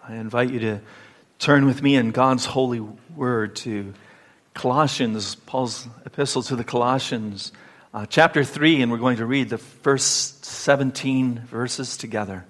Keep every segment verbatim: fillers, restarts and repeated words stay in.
I invite you to turn with me in God's holy word to Colossians, Paul's epistle to the Colossians, uh, chapter three, and we're going to read the first seventeen verses together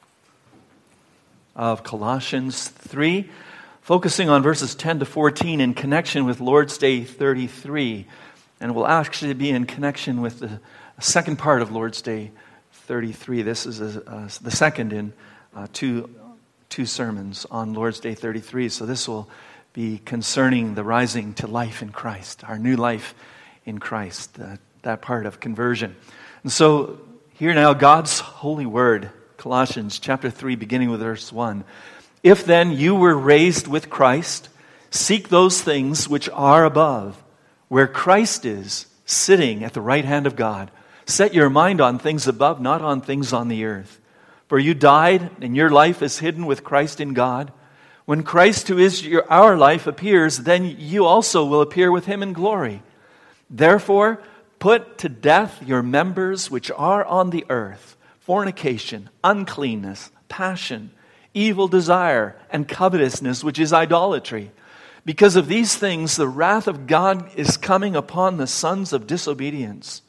of Colossians three, focusing on verses ten to fourteen in connection with Lord's Day thirty-three, and will actually be in connection with the second part of Lord's Day thirty-three. This is a, uh, the second in uh, two two sermons on Lord's Day thirty-three. So this will be concerning the rising to life in Christ, our new life in Christ, that, that part of conversion. And so here now, God's holy word, Colossians chapter three, beginning with verse one. If then you were raised with Christ, seek those things which are above, where Christ is, sitting at the right hand of God. Set your mind on things above, not on things on the earth. For you died, and your life is hidden with Christ in God. When Christ, who is your, our life, appears, then you also will appear with him in glory. Therefore, put to death your members which are on the earth, fornication, uncleanness, passion, evil desire, and covetousness, which is idolatry. Because of these things, the wrath of God is coming upon the sons of disobedience,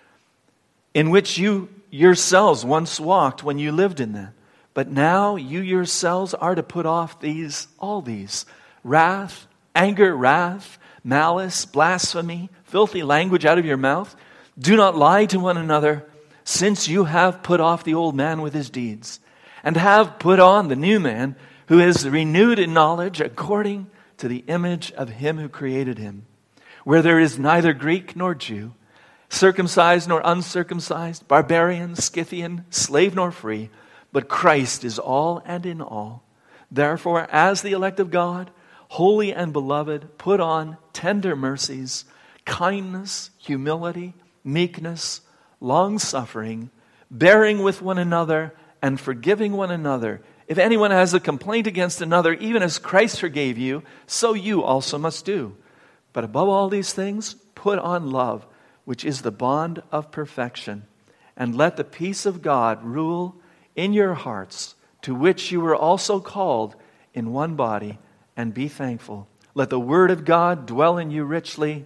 in which you yourselves once walked when you lived in them. But now you yourselves are to put off these, all these, wrath, anger, wrath, malice, blasphemy, filthy language out of your mouth. Do not lie to one another, since you have put off the old man with his deeds, and have put on the new man, who is renewed in knowledge according to the image of him who created him, where there is neither Greek nor Jew, circumcised nor uncircumcised, barbarian, Scythian, slave nor free, but Christ is all and in all. Therefore, as the elect of God, holy and beloved, put on tender mercies, kindness, humility, meekness, long-suffering, bearing with one another and forgiving one another. If anyone has a complaint against another, even as Christ forgave you, so you also must do. But above all these things, put on love, which is the bond of perfection. And let the peace of God rule in your hearts, to which you were also called in one body, and be thankful. Let the word of God dwell in you richly,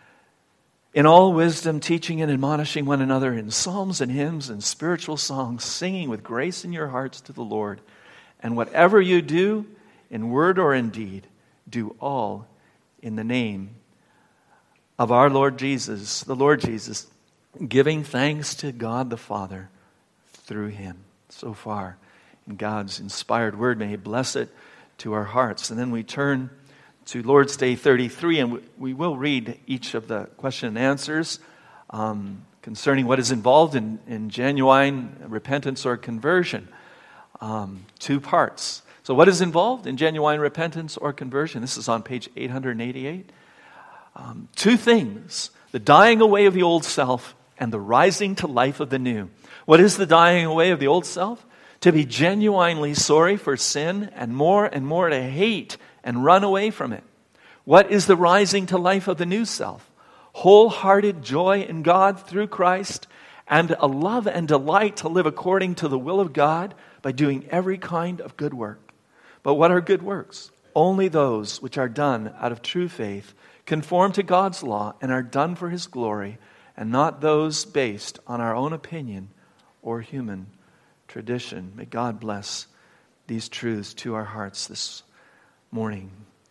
in all wisdom, teaching and admonishing one another in psalms and hymns and spiritual songs, singing with grace in your hearts to the Lord. And whatever you do, in word or in deed, do all in the name of our Lord Jesus, the Lord Jesus, giving thanks to God the Father through him. So far in God's inspired word, may he bless it to our hearts. And then we turn to Lord's Day thirty-three, and we will read each of the question and answers um, concerning what is involved in, in genuine repentance or conversion. Um, two parts. So what is involved in genuine repentance or conversion? This is on page eight hundred eighty-eight. Um, two things: the dying away of the old self and the rising to life of the new. What is the dying away of the old self? To be genuinely sorry for sin and more and more to hate and run away from it. What is the rising to life of the new self? Wholehearted joy in God through Christ, and a love and delight to live according to the will of God by doing every kind of good work. But what are good works? Only those which are done out of true faith, conform to God's law, and are done for his glory, and not those based on our own opinion or human tradition. May God bless these truths to our hearts this morning.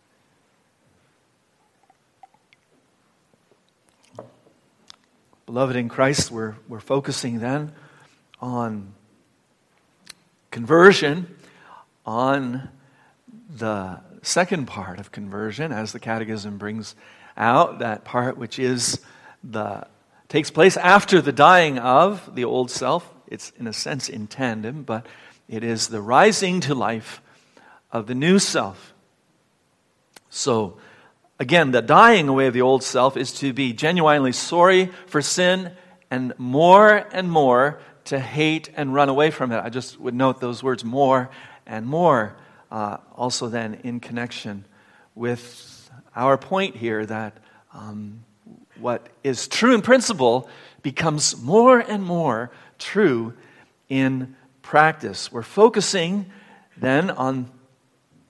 Beloved in Christ, we're, we're focusing then on conversion, on the second part of conversion, as the Catechism brings out, that part which is the takes place after the dying of the old self. It's in a sense in tandem, but it is the rising to life of the new self. So, again, the dying away of the old self is to be genuinely sorry for sin and more and more to hate and run away from it. I just would note those words, more and more, uh, also then in connection with our point here that um, what is true in principle becomes more and more true in practice. We're focusing then on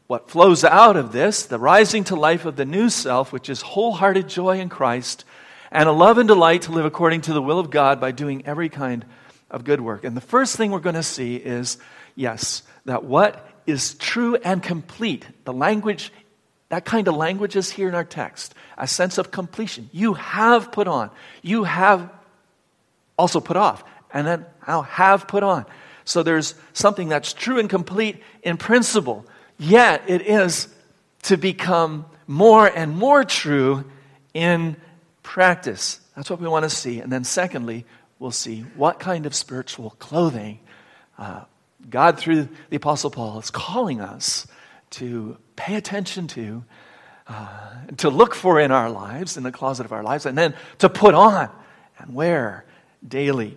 what flows out of this, the rising to life of the new self, which is wholehearted joy in Christ, and a love and delight to live according to the will of God by doing every kind of good work. And the first thing we're going to see is, yes, that what is true and complete, the language, that kind of language is here in our text, a sense of completion. You have put on. You have also put off. And then now have put on. So there's something that's true and complete in principle, yet it is to become more and more true in practice. That's what we want to see. And then secondly, we'll see what kind of spiritual clothing uh, God, through the Apostle Paul, is calling us to pay attention to, uh, to look for in our lives, in the closet of our lives, and then to put on and wear daily.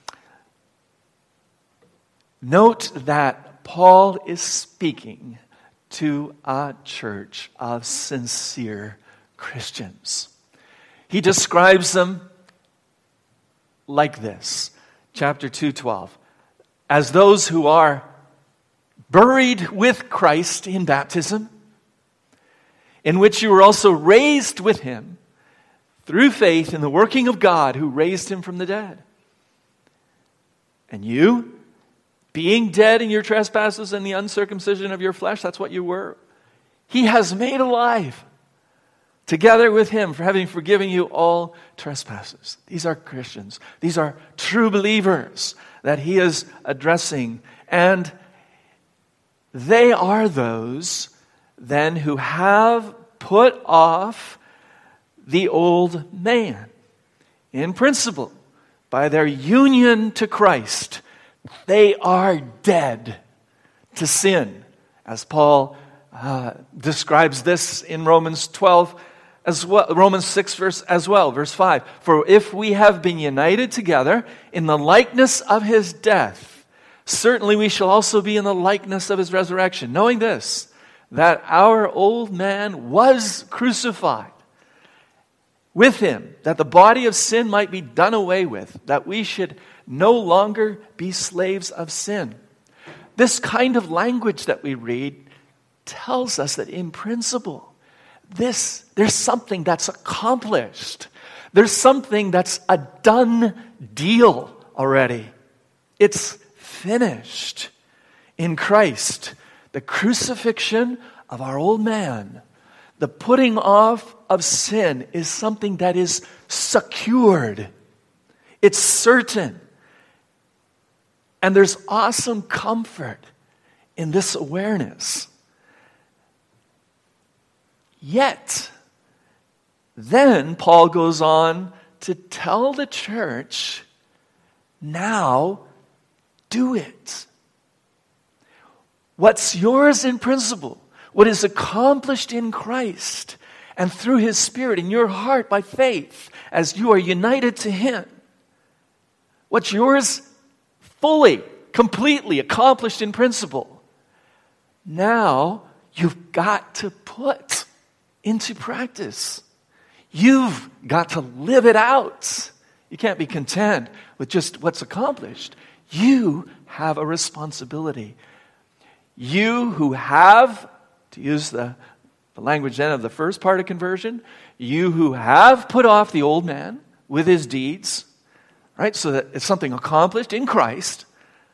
Note that Paul is speaking to a church of sincere Christians. He describes them like this, chapter two twelve, as those who are buried with Christ in baptism, in which you were also raised with him through faith in the working of God who raised him from the dead. And you, being dead in your trespasses and the uncircumcision of your flesh, that's what you were, he has made alive together with him, for having forgiven you all trespasses. These are Christians. These are true believers that he is addressing. And they are those then who have put off the old man. In principle, by their union to Christ, they are dead to sin. As Paul uh, describes this in Romans twelve, as well, Romans six verse as well, verse five. For if we have been united together in the likeness of his death, certainly we shall also be in the likeness of his resurrection. Knowing this, that our old man was crucified with him, that the body of sin might be done away with, that we should no longer be slaves of sin. This kind of language that we read tells us that in principle, This, there's something that's accomplished. There's something that's a done deal already. It's finished in Christ. The crucifixion of our old man, the putting off of sin, is something that is secured. It's certain. And there's awesome comfort in this awareness. Yet, then Paul goes on to tell the church, now do it. What's yours in principle, what is accomplished in Christ and through his Spirit in your heart by faith as you are united to him, what's yours fully, completely accomplished in principle, now you've got to put into practice. You've got to live it out. You can't be content with just what's accomplished. You have a responsibility. You who have, to use the, the language then of the first part of conversion, you who have put off the old man with his deeds, right? So that it's something accomplished in Christ.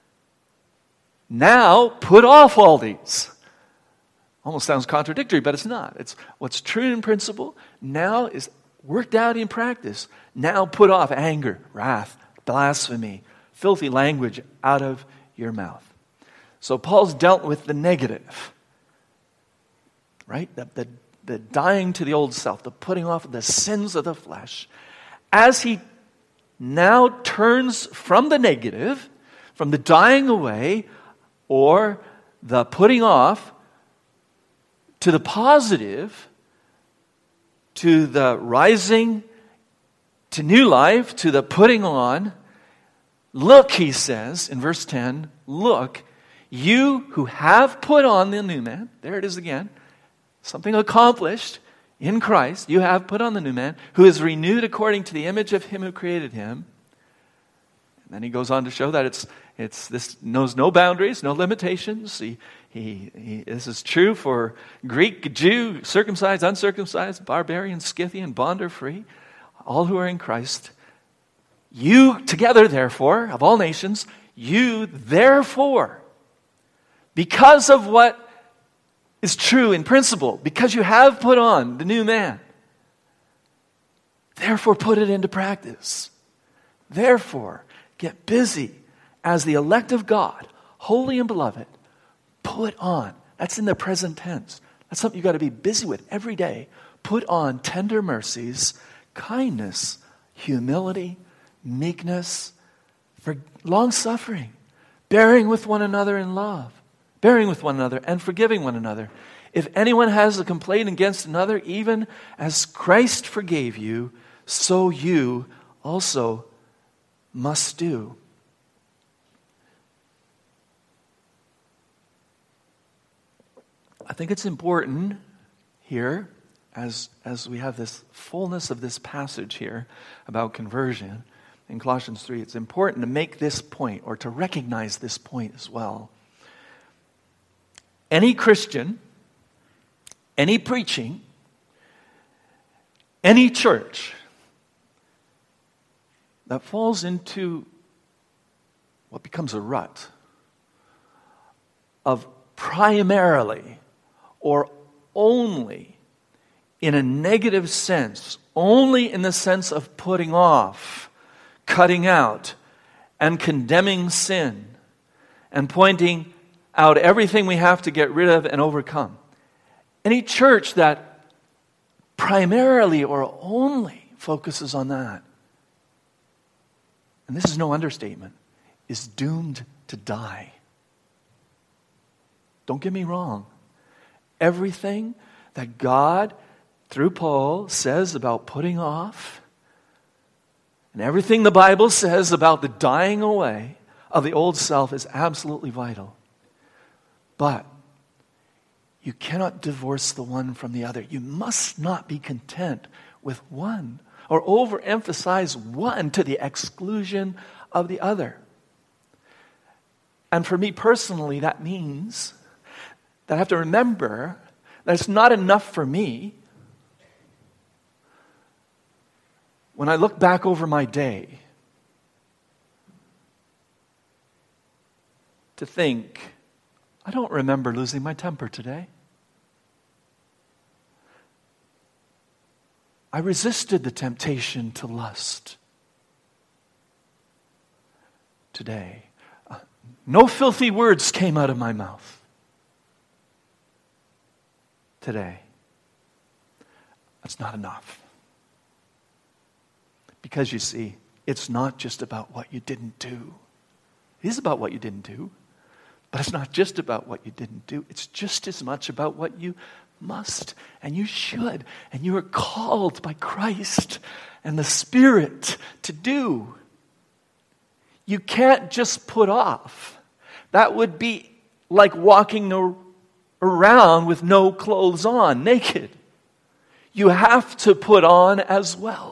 Now put off all these. Almost sounds contradictory, but it's not. It's what's true in principle now is worked out in practice. Now put off anger, wrath, blasphemy, filthy language out of your mouth. So Paul's dealt with the negative, right? The, the, the dying to the old self, the putting off of the sins of the flesh. As he now turns from the negative, from the dying away or the putting off, to the positive, to the rising to new life, to the putting on. Look, he says in verse ten, look, you who have put on the new man, there it is again, something accomplished in Christ, you have put on the new man, who is renewed according to the image of him who created him. And then he goes on to show that it's it's this knows no boundaries, no limitations. He, He, he, this is true for Greek, Jew, circumcised, uncircumcised, barbarian, Scythian, bond or free, all who are in Christ. You together, therefore, of all nations, you therefore, because of what is true in principle, because you have put on the new man, therefore put it into practice. Therefore, get busy as the elect of God, holy and beloved. Put on. That's in the present tense. That's something you've got to be busy with every day. Put on tender mercies, kindness, humility, meekness, for long-suffering, bearing with one another in love, bearing with one another and forgiving one another. If anyone has a complaint against another, even as Christ forgave you, so you also must do. I think it's important here, as, as we have this fullness of this passage here about conversion in Colossians three, it's important to make this point or to recognize this point as well. Any Christian, any preaching, any church that falls into what becomes a rut of primarily or only in a negative sense, only in the sense of putting off, cutting out, and condemning sin, and pointing out everything we have to get rid of and overcome. Any church that primarily or only focuses on that, and this is no understatement, is doomed to die. Don't get me wrong. Everything that God, through Paul, says about putting off, and everything the Bible says about the dying away of the old self is absolutely vital. But you cannot divorce the one from the other. You must not be content with one or overemphasize one to the exclusion of the other. And for me personally, that means that I have to remember that it's not enough for me when I look back over my day to think, I don't remember losing my temper today. I resisted the temptation to lust today. Uh, no filthy words came out of my mouth today. That's not enough. Because you see, it's not just about what you didn't do. It is about what you didn't do. But it's not just about what you didn't do. It's just as much about what you must and you should. And you are called by Christ and the Spirit to do. You can't just put off. That would be like walking around with no clothes on, naked. You have to put on as well.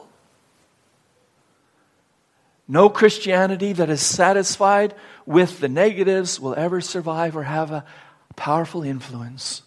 No Christianity that is satisfied with the negatives will ever survive or have a powerful influence.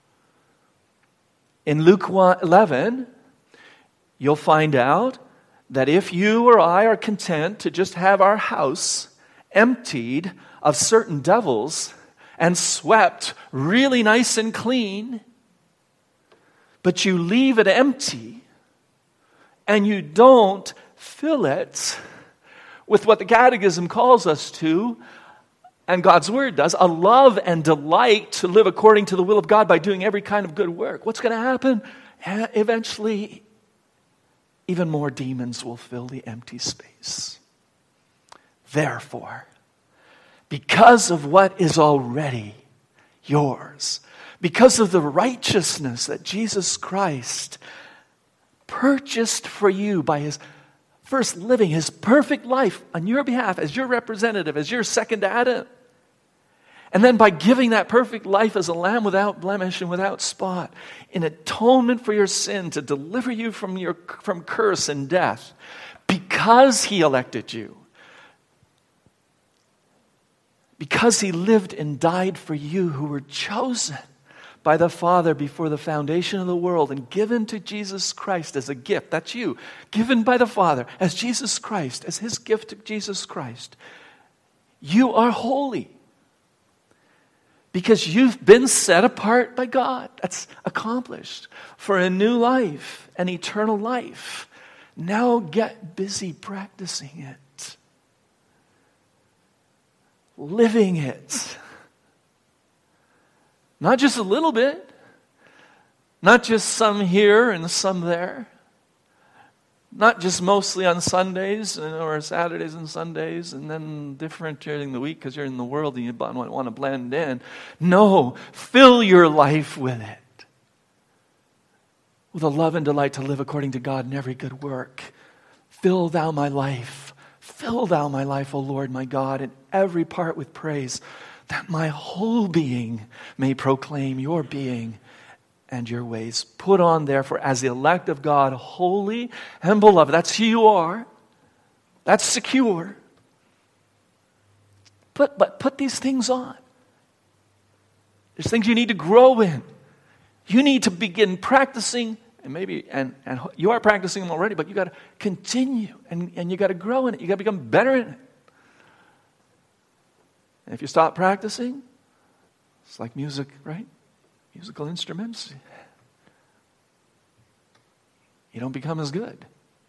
In Luke eleven, you'll find out that if you or I are content to just have our house emptied of certain devils and swept really nice and clean, but you leave it empty and you don't fill it with what the Catechism calls us to, and God's Word does, a love and delight to live according to the will of God by doing every kind of good work. What's going to happen? Eventually, even more demons will fill the empty space. Therefore, because of what is already yours, because of the righteousness that Jesus Christ purchased for you by His first living His perfect life on your behalf as your representative, as your second Adam. And then by giving that perfect life as a lamb without blemish and without spot, in atonement for your sin, to deliver you from your from curse and death, because He elected you. because he lived and died for you who were chosen by the Father before the foundation of the world and given to Jesus Christ as a gift. That's you. Given by the Father as Jesus Christ, as his gift to Jesus Christ. You are holy. Because you've been set apart by God. That's accomplished for a new life, an eternal life. Now get busy practicing it. Living it. Not just a little bit. Not just some here and some there. Not just mostly on Sundays or Saturdays and Sundays and then different during the week because you're in the world and you want to blend in. No, fill your life with it. With a love and delight to live according to God in every good work. Fill thou my life. Fill thou my life, O Lord my God, in every part with praise, that my whole being may proclaim your being and your ways. Put on, therefore, as the elect of God, holy and beloved. That's who you are. That's secure. Put, but put these things on. There's things you need to grow in. You need to begin practicing, and maybe, and, and you are practicing them already, but you got to continue, and, and you got to grow in it. You got to become better in it. And if you stop practicing, it's like music, right? Musical instruments. You don't become as good.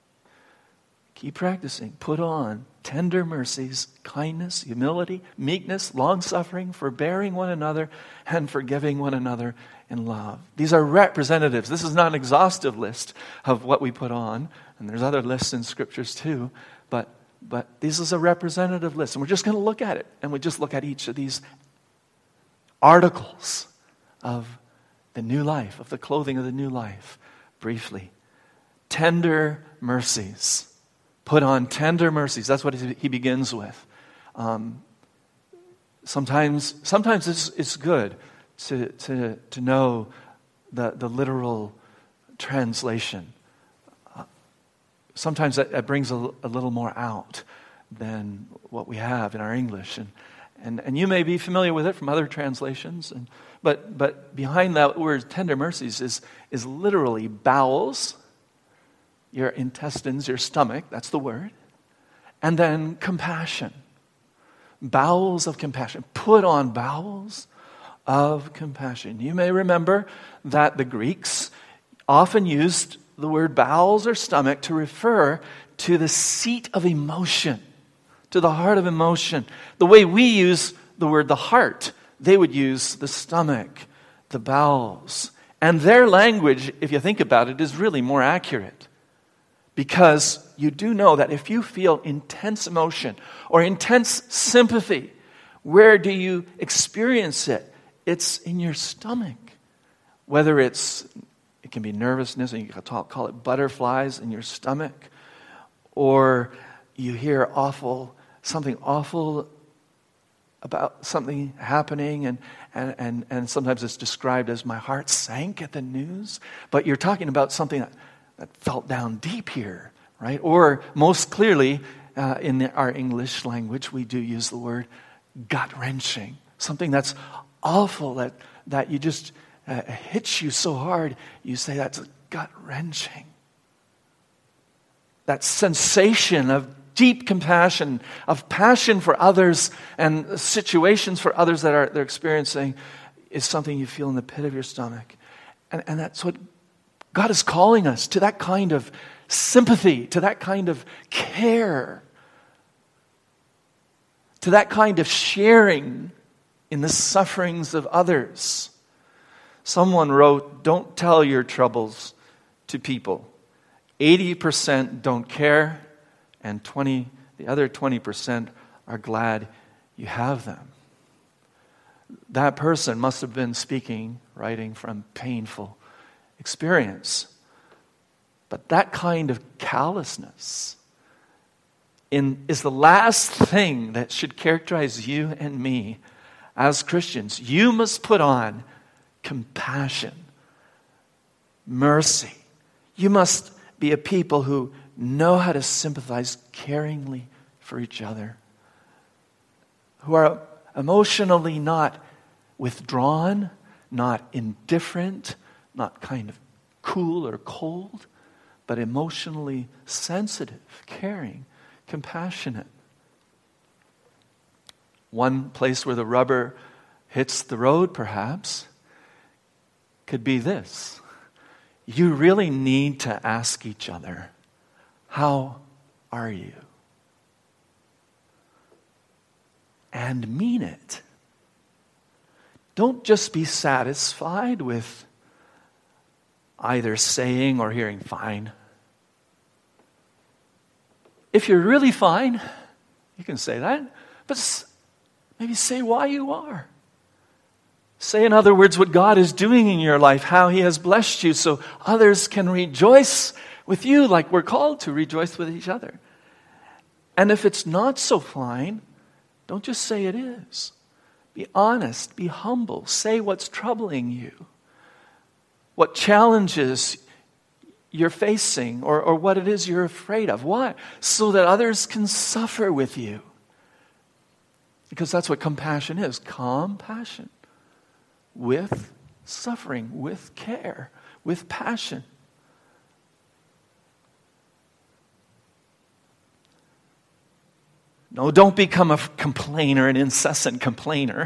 Keep practicing. Put on tender mercies, kindness, humility, meekness, long-suffering, forbearing one another, and forgiving one another in love. These are representatives. This is not an exhaustive list of what we put on. And there's other lists in scriptures too. But, but this is a representative list. And we're just going to look at it. And we just look at each of these articles of the new life, of the clothing of the new life, briefly. Tender mercies. Put on tender mercies. That's what he begins with. Um, sometimes sometimes it's, it's good to, to, to know the, the literal translation. Uh, sometimes that, that brings a, a little more out than what we have in our English. And, and, and you may be familiar with it from other translations. And, but, but behind that word tender mercies is, is literally bowels. Your intestines, your stomach, that's the word. And then compassion. Bowels of compassion. Put on bowels of compassion. You may remember that the Greeks often used the word bowels or stomach to refer to the seat of emotion, to the heart of emotion. The way we use the word the heart, they would use the stomach, the bowels. And their language, if you think about it, is really more accurate. Because you do know that if you feel intense emotion or intense sympathy, where do you experience it? It's in your stomach. Whether it's, it can be nervousness, and you can call it butterflies in your stomach, or you hear awful, something awful about something happening, and, and, and, and sometimes it's described as my heart sank at the news, but you're talking about something that that felt down deep here, right? Or most clearly, uh, in the, our English language, we do use the word gut-wrenching. Something that's awful, that, that you just uh, hits you so hard, you say that's gut-wrenching. That sensation of deep compassion, of passion for others and situations for others that are they're experiencing is something you feel in the pit of your stomach. And, and that's what God is calling us to, that kind of sympathy, to that kind of care, to that kind of sharing in the sufferings of others. Someone wrote, don't tell your troubles to people. eighty percent don't care, and twenty, the other twenty percent are glad you have them. That person must have been speaking, writing from painful experience. But that kind of callousness in, is the last thing that should characterize you and me as Christians. You must put on compassion, mercy. You must be a people who know how to sympathize caringly for each other, who are Emotionally not withdrawn, not indifferent, not kind of cool or cold, but emotionally sensitive, caring, compassionate. One place where the rubber hits the road, perhaps, could be this. You really need to ask each other, how are you? And mean it. Don't just be satisfied with either saying or hearing fine. If you're really fine, you can say that, but maybe say why you are. Say, in other words, what God is doing in your life, how He has blessed you, so others can rejoice with you like we're called to rejoice with each other. And if it's not so fine, don't just say it is. Be honest, be humble, say what's troubling you, what challenges you're facing, or, or what it is you're afraid of. Why? So that others can suffer with you. Because that's what compassion is, compassion. With suffering, with care, with passion. No, don't become a complainer, an incessant complainer.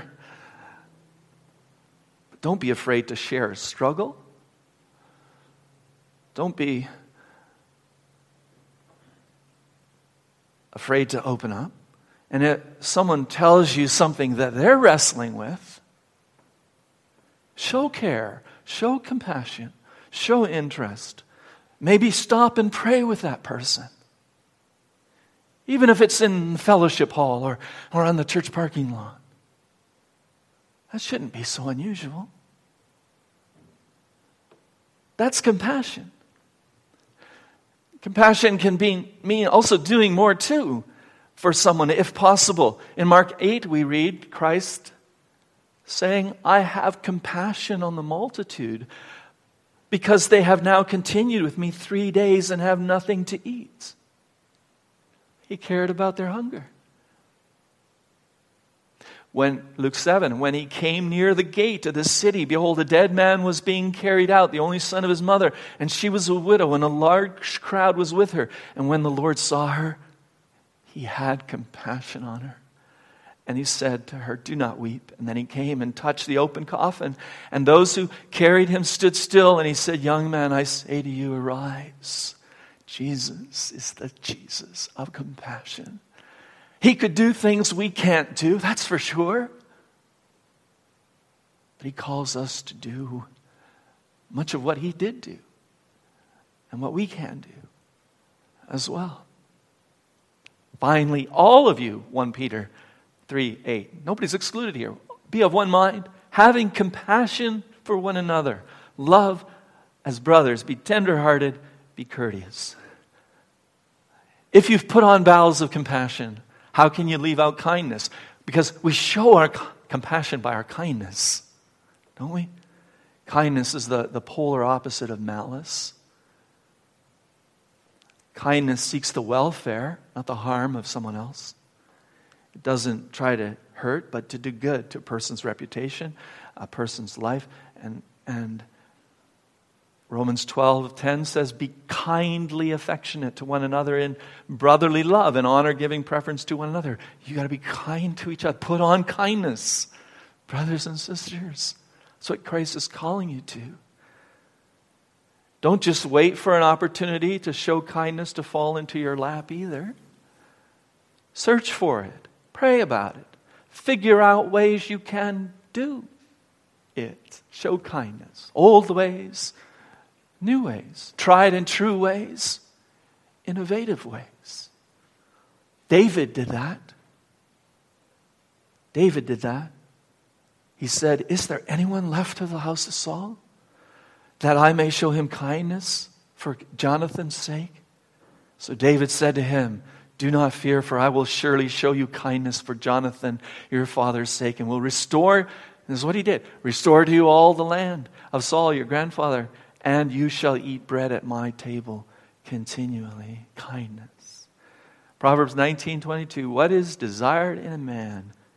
But don't be afraid to share a struggle. Don't be afraid to open up. And if someone tells you something that they're wrestling with, show care, show compassion, show interest. Maybe stop and pray with that person. Even if it's in the fellowship hall or, or on the church parking lot. That shouldn't be so unusual. That's compassion. Compassion can be, mean also doing more too for someone if possible. In Mark eight we read Christ saying, I have compassion on the multitude because they have now continued with me three days and have nothing to eat. He cared about their hunger. When, Luke seven, when he came near the gate of the city, behold, a dead man was being carried out, the only son of his mother, and she was a widow, and a large crowd was with her. And when the Lord saw her, He had compassion on her. And He said to her, do not weep. And then He came and touched the open coffin. And those who carried him stood still. And He said, young man, I say to you, arise. Jesus is the Jesus of compassion. He could do things we can't do, that's for sure. But He calls us to do much of what He did do. And what we can do as well. Finally, all of you, First Peter three eight. Nobody's excluded here. Be of one mind, having compassion for one another. Love as brothers. Be tenderhearted. Be courteous. If you've put on bowels of compassion, how can you leave out kindness? Because we show our compassion by our kindness, don't we? Kindness is the, the polar opposite of malice. Kindness seeks the welfare, not the harm of someone else. It doesn't try to hurt, but to do good to a person's reputation, a person's life. And, and Romans twelve ten says, be kindly affectionate to one another in brotherly love and honor, giving preference to one another. You got to be kind to each other. Put on kindness, brothers and sisters. That's what Christ is calling you to. Don't just wait for an opportunity to show kindness to fall into your lap either. Search for it. Pray about it. Figure out ways you can do it. Show kindness. Old ways, new ways. Tried and true ways, innovative ways. David did that. David did that. He said, is there anyone left of the house of Saul, that I may show him kindness for Jonathan's sake? So David said to him, do not fear, for I will surely show you kindness for Jonathan, your father's sake, and will restore, this is what he did, restore to you all the land of Saul, your grandfather, and you shall eat bread at my table continually. Kindness. Proverbs nineteen twenty-two, what is desired in a man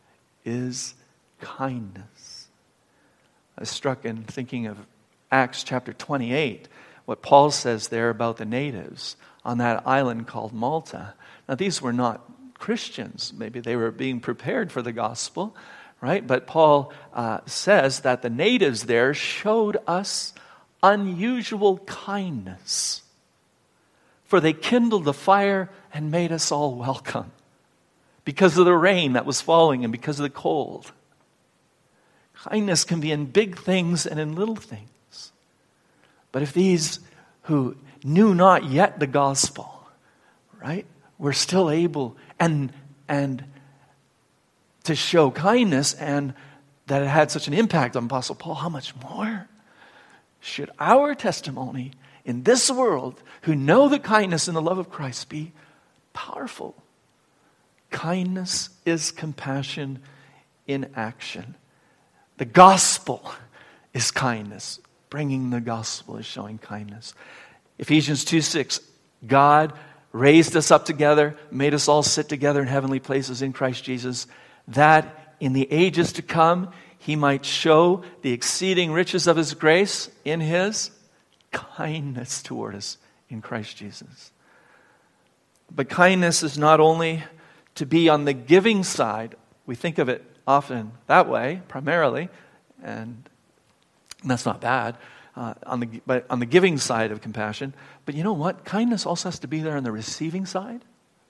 is kindness. I was struck in thinking of Acts chapter twenty-eight, what Paul says there about the natives on that island called Malta. Now, these were not Christians. Maybe they were being prepared for the gospel, right? But Paul uh, says that the natives there showed us unusual kindness, for they kindled the fire and made us all welcome because of the rain that was falling and because of the cold. Kindness can be in big things and in little things. But if these who knew not yet the gospel, right, were still able and and to show kindness, and that it had such an impact on Apostle Paul, how much more should our testimony in this world, who know the kindness and the love of Christ, be powerful? Kindness is compassion in action. The gospel is kindness. Bringing the gospel is showing kindness. Ephesians two six, God raised us up together, made us all sit together in heavenly places in Christ Jesus, that in the ages to come he might show the exceeding riches of his grace in his kindness toward us in Christ Jesus. But kindness is not only to be on the giving side. We think of it often that way, primarily, and that's not bad, uh, on the but on the giving side of compassion. But you know what? Kindness also has to be there on the receiving side.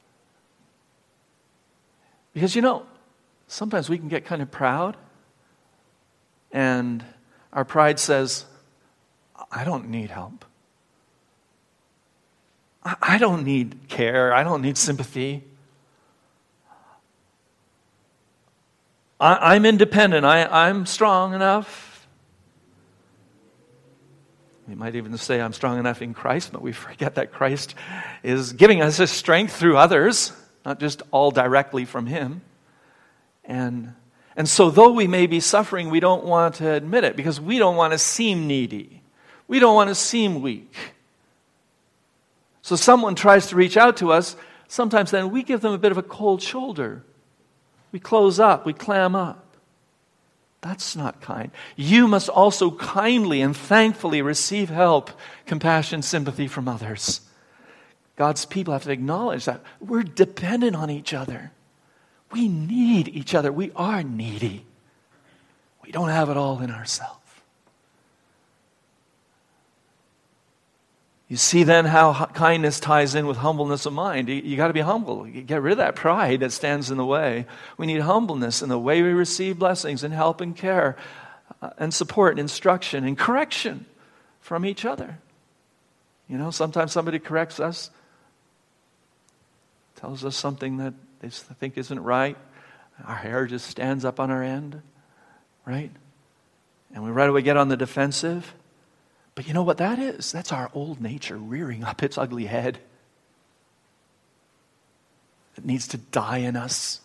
Because, you know, sometimes we can get kind of proud, and our pride says, I don't need help. I, I don't need care. I don't need sympathy. I, I'm independent. I, I'm strong enough. We might even say I'm strong enough in Christ, but we forget that Christ is giving us his strength through others, not just all directly from him. And, and so though we may be suffering, we don't want to admit it because we don't want to seem needy. We don't want to seem weak. So someone tries to reach out to us, sometimes then we give them a bit of a cold shoulder. We close up, we clam up. That's not kind. You must also kindly and thankfully receive help, compassion, sympathy from others. God's people have to acknowledge that we're dependent on each other. We need each other. We are needy. We don't have it all in ourselves. You see then how kindness ties in with humbleness of mind. You, you got to be humble. You get rid of that pride that stands in the way. We need humbleness in the way we receive blessings and help and care uh, and support and instruction and correction from each other. You know, sometimes somebody corrects us, tells us something that they think isn't right. Our hair just stands up on our end, right? And we right away get on the defensive. But you know what that is? That's our old nature rearing up its ugly head. It needs to die in us.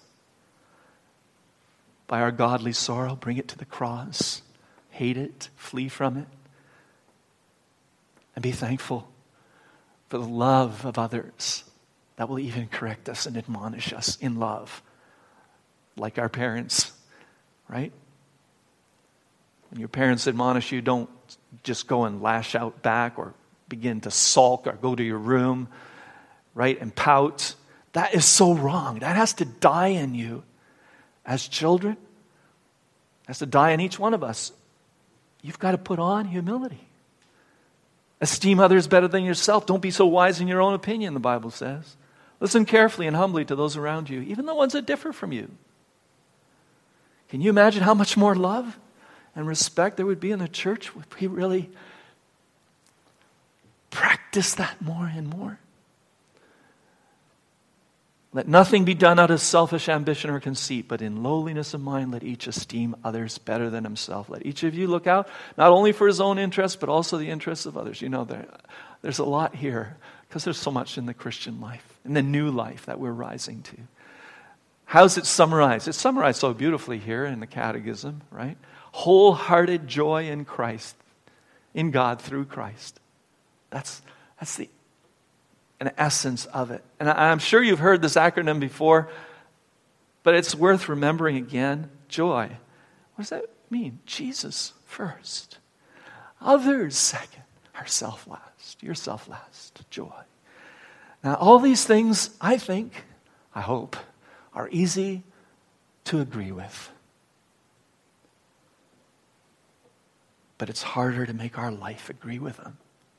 By our godly sorrow, bring it to the cross. Hate it, flee from it. And be thankful for the love of others that will even correct us and admonish us in love. Like our parents, right? When your parents admonish you, don't just go and lash out back or begin to sulk or go to your room, right, and pout. That is so wrong. That has to die in you as children. It has to die in each one of us. You've got to put on humility. Esteem others better than yourself. Don't be so wise in your own opinion, the Bible says. Listen carefully and humbly to those around you, even the ones that differ from you. Can you imagine how much more love and respect there would be in the church if we really practice that more and more? Let nothing be done out of selfish ambition or conceit, but in lowliness of mind let each esteem others better than himself. Let each of you look out not only for his own interests, but also the interests of others. You know, there, there's a lot here because there's so much in the Christian life, in the new life that we're rising to. How's it summarized? It's summarized so beautifully here in the Catechism, right? Wholehearted joy in Christ, in God through Christ. That's that's the an essence of it. And I, I'm sure you've heard this acronym before. But it's worth remembering again, joy. What does that mean? Jesus first. Others second. Ourself last. Yourself last. Joy. Now, all these things, I think, I hope, are easy to agree with. But it's harder to make our life agree with them.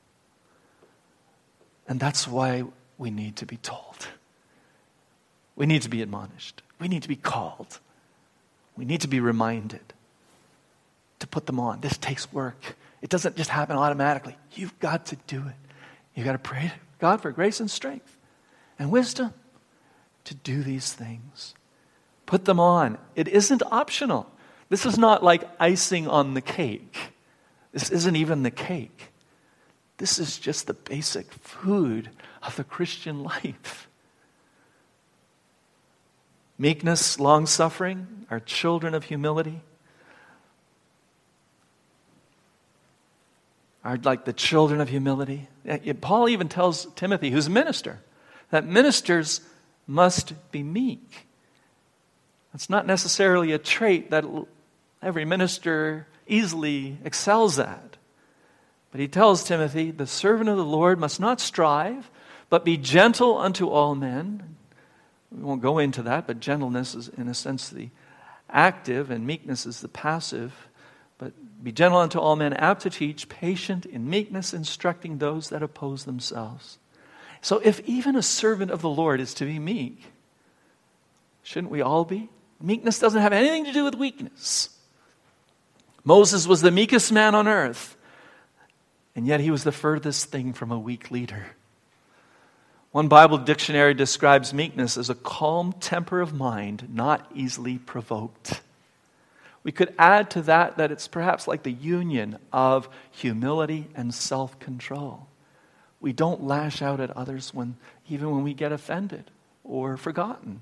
And that's why we need to be told. We need to be admonished. We need to be called. We need to be reminded to put them on. This takes work. It doesn't just happen automatically. You've got to do it. You've got to pray to God for grace and strength and wisdom to do these things. Put them on. It isn't optional. This is not like icing on the cake. This isn't even the cake. This is just the basic food of the Christian life. Meekness, long-suffering are children of humility. Are like the children of humility. Paul even tells Timothy, who's a minister, that ministers must be meek. It's not necessarily a trait that every minister easily excels at. But he tells Timothy, the servant of the Lord must not strive, but be gentle unto all men. We won't go into that, but gentleness is in a sense the active and meekness is the passive. But be gentle unto all men, apt to teach, patient in meekness, instructing those that oppose themselves. So if even a servant of the Lord is to be meek, shouldn't we all be? Meekness doesn't have anything to do with weakness. Moses was the meekest man on earth, and yet he was the furthest thing from a weak leader. One Bible dictionary describes meekness as a calm temper of mind, not easily provoked. We could add to that that it's perhaps like the union of humility and self-control. We don't lash out at others when, even when we get offended or forgotten.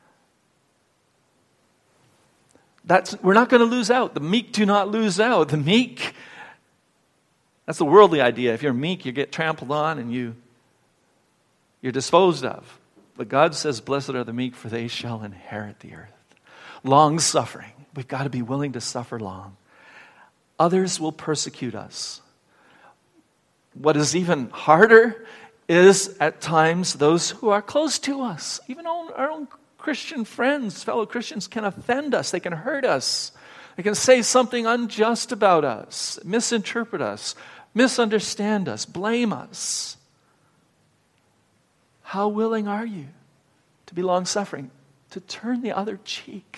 That's, we're not going to lose out. The meek do not lose out. The meek, that's the worldly idea. If you're meek, you get trampled on and you, you're disposed of. But God says, blessed are the meek, for they shall inherit the earth. Long-suffering. We've got to be willing to suffer long. Others will persecute us. What is even harder is at times those who are close to us, even our own Christian friends, fellow Christians can offend us. They can hurt us. They can say something unjust about us, misinterpret us, misunderstand us, blame us. How willing are you to be long-suffering, to turn the other cheek,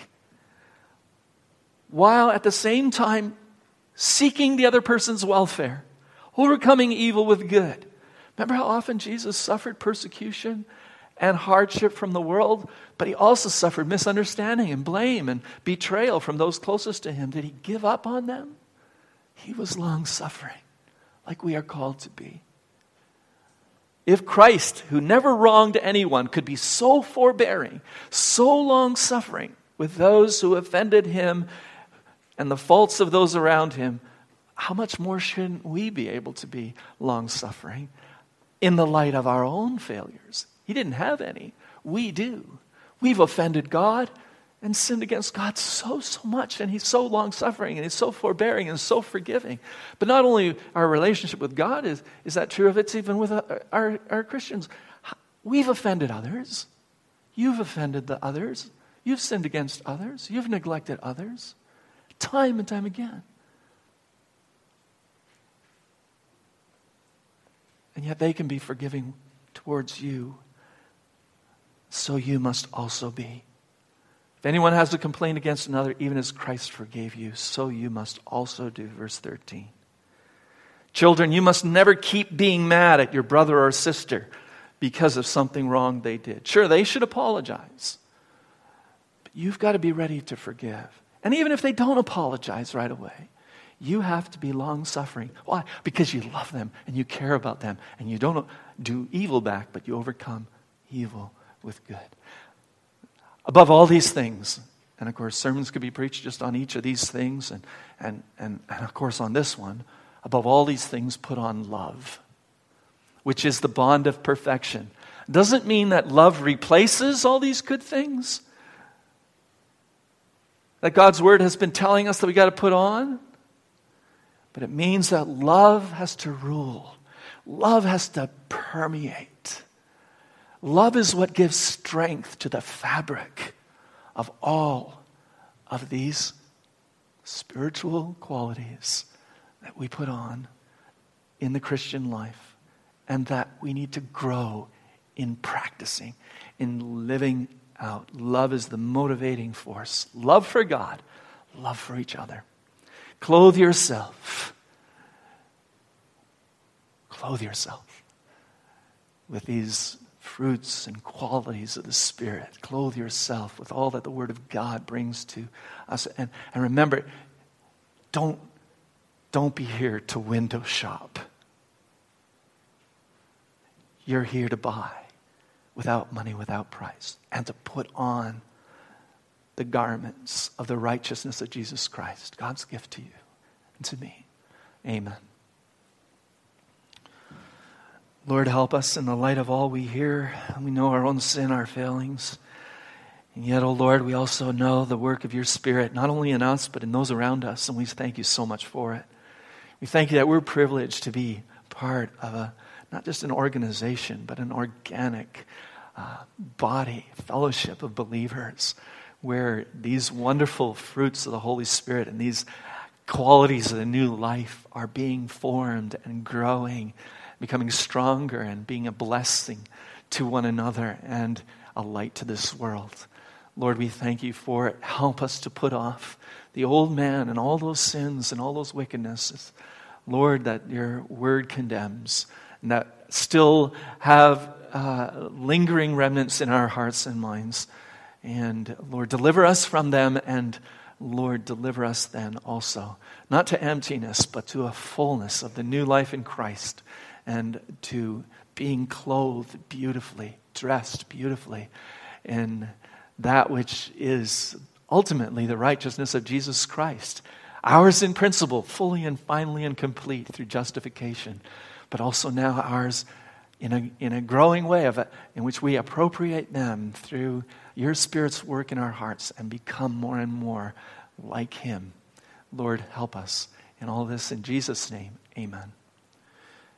while at the same time seeking the other person's welfare, overcoming evil with good? Remember how often Jesus suffered persecution and hardship from the world, but he also suffered misunderstanding and blame and betrayal from those closest to him. Did he give up on them? He was long-suffering, like we are called to be. If Christ, who never wronged anyone, could be so forbearing, so long-suffering with those who offended him and the faults of those around him, how much more shouldn't we be able to be long-suffering in the light of our own failures? He didn't have any. We do. We've offended God and sinned against God so, so much. And he's so long-suffering and he's so forbearing and so forgiving. But not only our relationship with God is, is that true of it's even with our, our, our Christians. We've offended others. You've offended the others. You've sinned against others. You've neglected others. Time and time again. And yet they can be forgiving towards you. So you must also be. If anyone has a complaint against another, even as Christ forgave you, so you must also do. Verse thirteen. Children, you must never keep being mad at your brother or sister because of something wrong they did. Sure, they should apologize. But you've got to be ready to forgive. And even if they don't apologize right away, you have to be long-suffering. Why? Because you love them and you care about them and you don't do evil back, but you overcome evil with good. Above all these things, and of course sermons could be preached just on each of these things, and, and, and, and of course on this one, above all these things put on love, which is the bond of perfection. Doesn't mean that love replaces all these good things, that God's word has been telling us that we got to put on. But it means that love has to rule. Love has to permeate. Love is what gives strength to the fabric of all of these spiritual qualities that we put on in the Christian life, and that we need to grow in practicing, in living out. Love is the motivating force. Love for God, love for each other. Clothe yourself. Clothe yourself with these fruits and qualities of the Spirit. Clothe yourself with all that the Word of God brings to us. And, and remember, don't, don't be here to window shop. You're here to buy without money, without price, and to put on the garments of the righteousness of Jesus Christ, God's gift to you and to me. Amen. Lord, help us in the light of all we hear. We know our own sin, our failings. And yet, oh Lord, we also know the work of your Spirit, not only in us, but in those around us. And we thank you so much for it. We thank you that we're privileged to be part of a, not just an organization, but an organic uh, body, fellowship of believers, where these wonderful fruits of the Holy Spirit and these qualities of the new life are being formed and growing, becoming stronger and being a blessing to one another and a light to this world. Lord, we thank you for it. Help us to put off the old man and all those sins and all those wickednesses, Lord, that your word condemns and that still have uh, lingering remnants in our hearts and minds. And Lord, deliver us from them, and Lord, deliver us then also, not to emptiness, but to a fullness of the new life in Christ, and to being clothed beautifully, dressed beautifully in that which is ultimately the righteousness of Jesus Christ. Ours in principle, fully and finally and complete through justification, but also now ours in a, in a growing way of a, in which we appropriate them through your Spirit's work in our hearts and become more and more like him. Lord, help us in all this in Jesus' name. Amen.